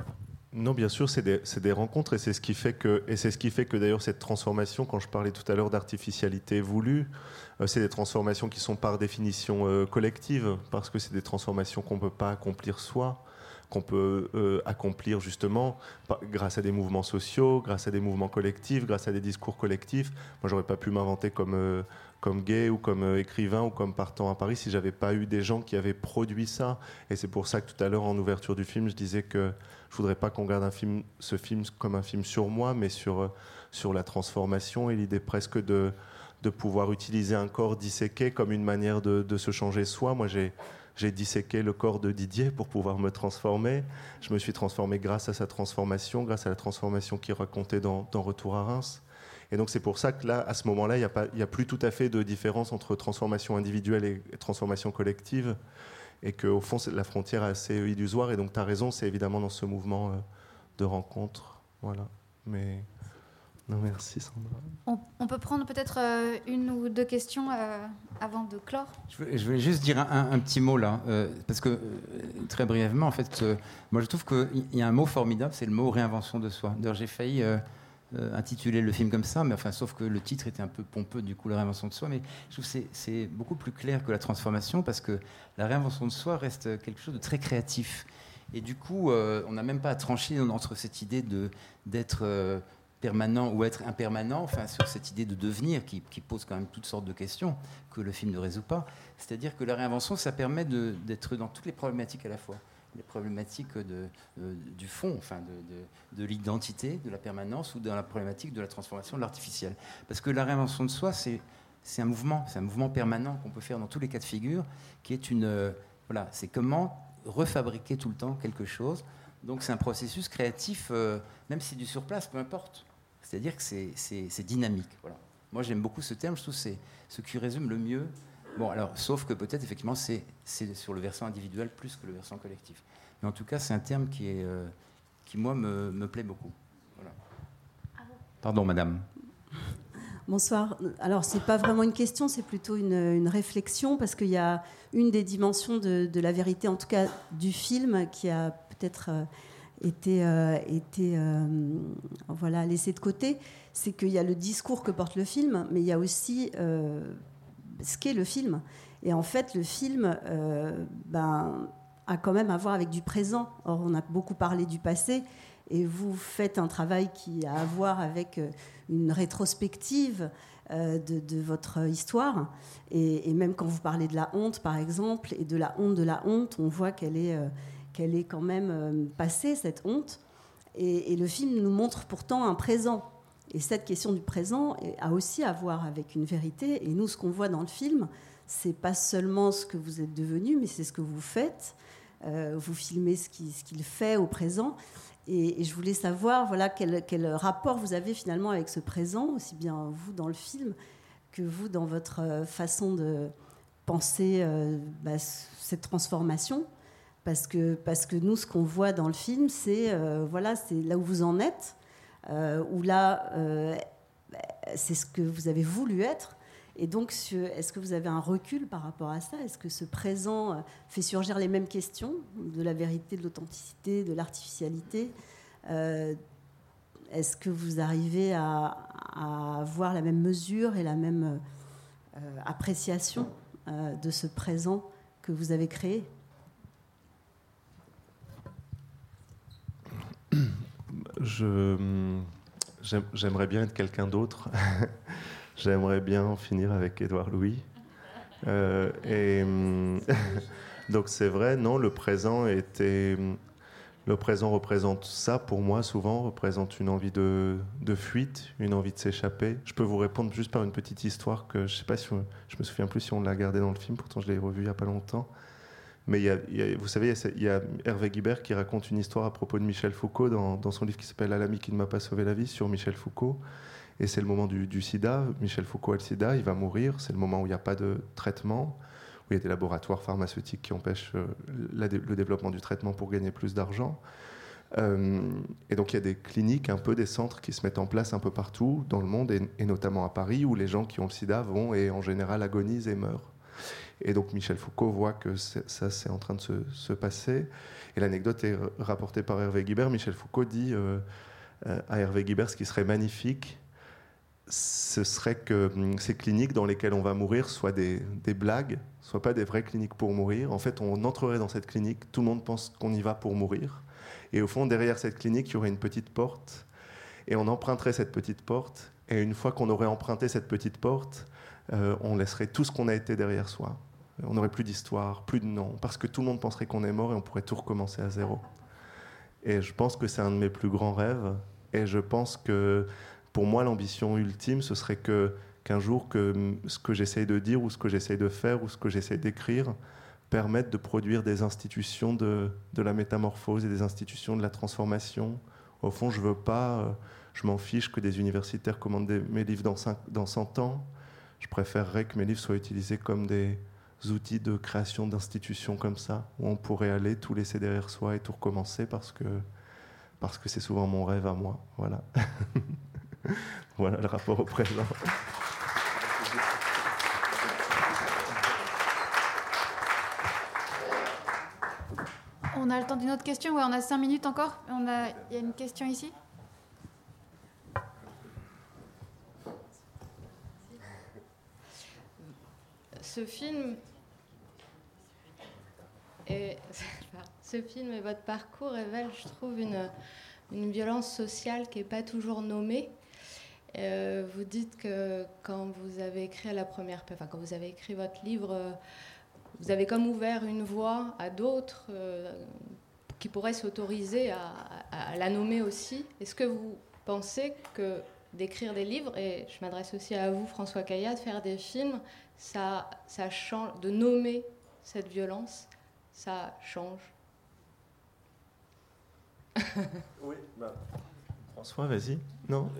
Non, bien sûr, c'est des rencontres et c'est ce qui fait que d'ailleurs cette transformation, quand je parlais tout à l'heure d'artificialité voulue, c'est des transformations qui sont par définition collectives, parce que c'est des transformations qu'on ne peut pas accomplir soi, qu'on peut accomplir justement grâce à des mouvements sociaux, grâce à des mouvements collectifs, grâce à des discours collectifs. Moi, j'aurais pas pu m'inventer comme gay ou comme écrivain ou comme partant à Paris si j'avais pas eu des gens qui avaient produit ça. Et c'est pour ça que tout à l'heure, en ouverture du film, je disais que je voudrais pas qu'on regarde ce film comme un film sur moi, mais sur la transformation et l'idée presque de pouvoir utiliser un corps disséqué comme une manière de se changer soi. Moi, j'ai disséqué le corps de Didier pour pouvoir me transformer. Je me suis transformé grâce à sa transformation, grâce à la transformation qu'il racontait dans Retour à Reims. Et donc c'est pour ça que là, à ce moment-là, il n'y a plus tout à fait de différence entre transformation individuelle et transformation collective. Et qu'au fond, la frontière est assez illusoire. Et donc tu as raison, c'est évidemment dans ce mouvement de rencontre. Voilà. Mais... Non, merci Sandra. On peut prendre peut-être une ou deux questions avant de clore. Je voulais juste dire un petit mot là, parce que très brièvement, en fait, moi je trouve qu'il y a un mot formidable, c'est le mot réinvention de soi. D'ailleurs, j'ai failli intituler le film comme ça, mais enfin, sauf que le titre était un peu pompeux, du coup, la réinvention de soi. Mais je trouve que c'est beaucoup plus clair que la transformation, parce que la réinvention de soi reste quelque chose de très créatif. Et du coup, on n'a même pas à trancher entre cette idée d'être permanent ou être impermanent, enfin, sur cette idée de devenir qui pose quand même toutes sortes de questions que le film ne résout pas. C'est-à-dire que la réinvention, ça permet d'être dans toutes les problématiques à la fois. Les problématiques du fond, enfin de l'identité, de la permanence, ou dans la problématique de la transformation de l'artificiel. Parce que la réinvention de soi, c'est un mouvement permanent qu'on peut faire dans tous les cas de figure, qui est voilà, c'est comment refabriquer tout le temps quelque chose. Donc c'est un processus créatif, même si c'est du surplace, peu importe. C'est-à-dire que c'est dynamique. Voilà. Moi, j'aime beaucoup ce terme. Je trouve que c'est ce qui résume le mieux. Bon, alors, sauf que peut-être, effectivement, c'est sur le versant individuel plus que le versant collectif. Mais en tout cas, c'est un terme qui moi, me plaît beaucoup. Voilà. Pardon, madame. Bonsoir. Alors, ce n'est pas vraiment une question, c'est plutôt une réflexion, parce qu'il y a une des dimensions de la vérité, en tout cas du film, qui a peut-être été voilà, laissé de côté. C'est qu'il y a le discours que porte le film, mais il y a aussi ce qu'est le film. Et en fait, le film a quand même à voir avec du présent. Or, on a beaucoup parlé du passé, et vous faites un travail qui a à voir avec une rétrospective de votre histoire. Et même quand vous parlez de la honte, par exemple, et de la honte, on voit qu'elle est quand même passée, cette honte. Et le film nous montre pourtant un présent. Et cette question du présent a aussi à voir avec une vérité. Et nous, ce qu'on voit dans le film, c'est pas seulement ce que vous êtes devenu, mais c'est ce que vous faites. Vous filmez ce qu'il fait au présent. Et je voulais savoir, voilà, quel rapport vous avez finalement avec ce présent, aussi bien vous dans le film que vous dans votre façon de penser cette transformation. Parce que nous, ce qu'on voit dans le film, c'est là où vous en êtes, où là, c'est ce que vous avez voulu être. Et donc, est-ce que vous avez un recul par rapport à ça ? Est-ce que ce présent fait surgir les mêmes questions de la vérité, de l'authenticité, de l'artificialité ? Est-ce que vous arrivez à avoir la même mesure et la même appréciation de ce présent que vous avez créé ? J'aimerais bien être quelqu'un d'autre. J'aimerais bien en finir avec Édouard Louis. Donc c'est vrai, non, le présent représente ça pour moi, souvent, représente une envie de fuite, une envie de s'échapper. Je peux vous répondre juste par une petite histoire que je sais pas si je me souviens plus si on l'a gardée dans le film, pourtant je l'ai revue il n'y a pas longtemps. Mais vous savez, il y a Hervé Guibert qui raconte une histoire à propos de Michel Foucault dans son livre qui s'appelle « À l'ami qui ne m'a pas sauvé la vie » sur Michel Foucault. Et c'est le moment du sida. Michel Foucault a le sida, il va mourir. C'est le moment où il n'y a pas de traitement, où il y a des laboratoires pharmaceutiques qui empêchent le développement du traitement pour gagner plus d'argent. Et donc il y a des cliniques, un peu des centres qui se mettent en place un peu partout dans le monde, et notamment à Paris, où les gens qui ont le sida vont et en général agonisent et meurent. Et donc Michel Foucault voit que ça c'est en train de se passer. Et l'anecdote est rapportée par Hervé Guibert. Michel Foucault dit à Hervé Guibert, ce qui serait magnifique, ce serait que ces cliniques dans lesquelles on va mourir soient des blagues, soient pas des vraies cliniques pour mourir. En fait, on entrerait dans cette clinique, tout le monde pense qu'on y va pour mourir. Et au fond, derrière cette clinique, il y aurait une petite porte. Et on emprunterait cette petite porte. Et une fois qu'on aurait emprunté cette petite porte, on laisserait tout ce qu'on a été derrière soi. On n'aurait plus d'histoire, plus de nom, parce que tout le monde penserait qu'on est mort et on pourrait tout recommencer à zéro. Et je pense que c'est un de mes plus grands rêves. Et je pense que, pour moi, l'ambition ultime, ce serait qu'un jour, que ce que j'essaye de dire, ou ce que j'essaye de faire, ou ce que j'essaye d'écrire, permette de produire des institutions de la métamorphose et des institutions de la transformation. Au fond, je veux pas, je m'en fiche que des universitaires commandent mes livres dans 100 ans. Je préférerais que mes livres soient utilisés comme des outils de création d'institutions comme ça, où on pourrait aller, tout laisser derrière soi et tout recommencer, parce que c'est souvent mon rêve à moi. Voilà. Voilà le rapport au présent. On a le temps d'une autre question? Ouais, on a 5 minutes encore. Il y a une question ici. Ce film et votre parcours révèlent, je trouve, une violence sociale qui n'est pas toujours nommée. Vous dites que quand vous avez écrit quand vous avez écrit votre livre, vous avez comme ouvert une voie à d'autres qui pourraient s'autoriser à la nommer aussi. Est-ce que vous pensez que d'écrire des livres, et je m'adresse aussi à vous, François Caillat, de faire des films, ça change, de nommer cette violence, ça change? Oui, François, vas-y. Non,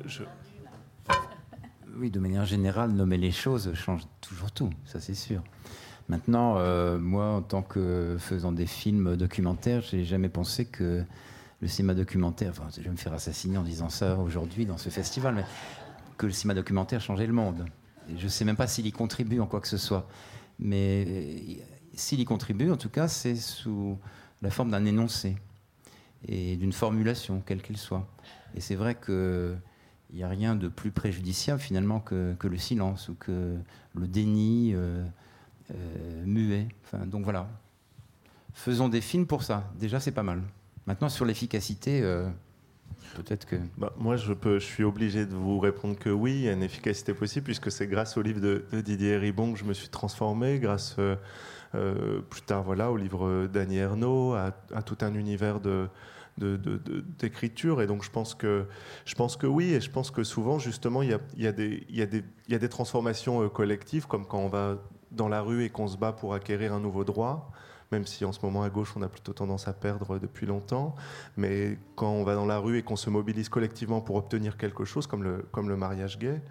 Oui, de manière générale, nommer les choses change toujours tout, ça c'est sûr. Maintenant, moi, en tant que faisant des films documentaires, j'ai jamais pensé que le cinéma documentaire, enfin, je vais me faire assassiner en disant ça aujourd'hui dans ce festival, mais que le cinéma documentaire changeait le monde. Et je ne sais même pas s'il y contribue en quoi que ce soit. Mais s'il y contribue, en tout cas, c'est sous la forme d'un énoncé et d'une formulation, quelle qu'elle soit. Et c'est vrai qu'il n'y a rien de plus préjudiciable, finalement, que le silence ou que le déni muet. Enfin, donc voilà. Faisons des films pour ça. Déjà, c'est pas mal. Maintenant, sur l'efficacité, peut-être que... moi, je suis obligé de vous répondre que oui, il y a une efficacité possible, puisque c'est grâce au livre de Didier Ribon que je me suis transformé, grâce plus tard au livre d'Annie Ernaux, à tout un univers d'écriture. Et donc, je pense que oui, et je pense que souvent, justement, il y a des transformations collectives, comme quand on va dans la rue et qu'on se bat pour acquérir un nouveau droit, même si en ce moment à gauche on a plutôt tendance à perdre depuis longtemps, mais quand on va dans la rue et qu'on se mobilise collectivement pour obtenir quelque chose, comme le mariage gay,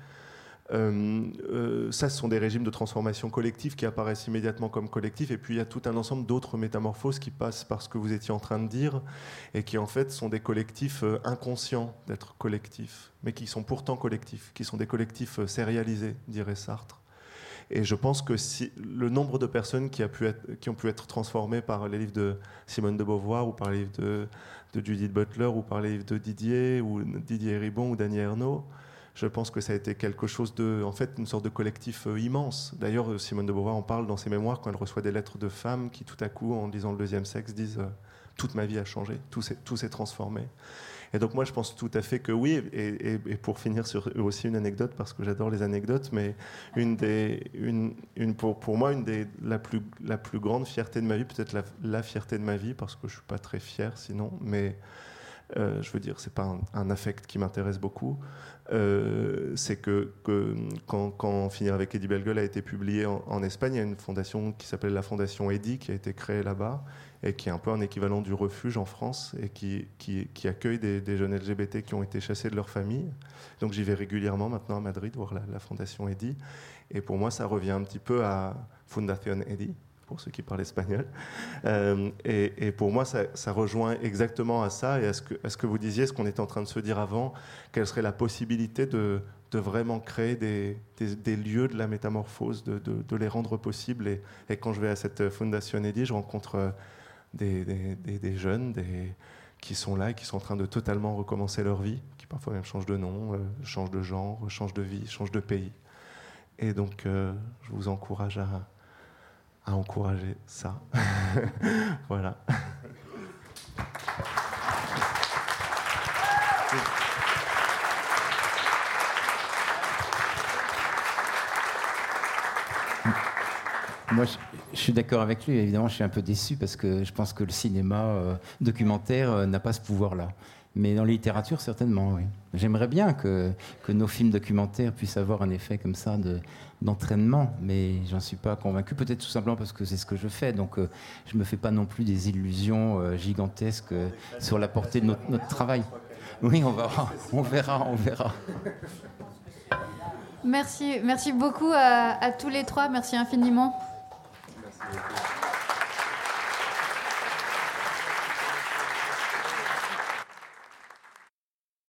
ça, ce sont des régimes de transformation collective qui apparaissent immédiatement comme collectifs, et puis il y a tout un ensemble d'autres métamorphoses qui passent par ce que vous étiez en train de dire, et qui en fait sont des collectifs inconscients d'être collectifs, mais qui sont pourtant collectifs, qui sont des collectifs sérialisés, dirait Sartre. Et je pense que si le nombre de personnes qui ont pu être transformées par les livres de Simone de Beauvoir, ou par les livres de Judith Butler, ou par les livres de Didier Ribon ou d'Annie Ernaux, je pense que ça a été quelque chose en fait, une sorte de collectif immense. D'ailleurs, Simone de Beauvoir en parle dans ses mémoires quand elle reçoit des lettres de femmes qui, tout à coup, en lisant Le Deuxième Sexe, disent « toute ma vie a changé, tout s'est transformé ». Et donc moi, je pense tout à fait que oui. Et pour finir sur aussi une anecdote, parce que j'adore les anecdotes, mais pour moi, la plus grande fierté de ma vie, peut-être la fierté de ma vie, parce que je suis pas très fier sinon, mais je veux dire, c'est pas un affect qui m'intéresse beaucoup. C'est que quand Finir avec Eddie Bellegueule a été publié en Espagne, il y a une fondation qui s'appelle la Fondation Eddie, qui a été créée là-bas, et qui est un peu un équivalent du refuge en France, et qui accueille des jeunes LGBT qui ont été chassés de leur famille. Donc j'y vais régulièrement maintenant à Madrid voir la Fondation Eddie, et pour moi ça revient un petit peu à Fundación Eddie, pour ceux qui parlent espagnol. Et pour moi, ça rejoint exactement à ça, et à ce que vous disiez, ce qu'on était en train de se dire avant, quelle serait la possibilité de vraiment créer des lieux de la métamorphose, de les rendre possibles. Et quand je vais à cette Fondation Eddy, je rencontre des jeunes qui sont là et qui sont en train de totalement recommencer leur vie, qui parfois même changent de nom, changent de genre, changent de vie, changent de pays. Et donc, je vous encourage à encourager ça. Voilà. Moi, je suis d'accord avec lui. Évidemment, je suis un peu déçu parce que je pense que le cinéma documentaire n'a pas ce pouvoir-là. Mais dans la littérature, certainement, oui. J'aimerais bien que nos films documentaires puissent avoir un effet comme ça d'entraînement, mais j'en suis pas convaincu. Peut-être tout simplement parce que c'est ce que je fais. Donc, je me fais pas non plus des illusions gigantesques sur la portée de notre travail. Oui, on verra. Merci beaucoup à tous les trois. Merci infiniment. Merci beaucoup.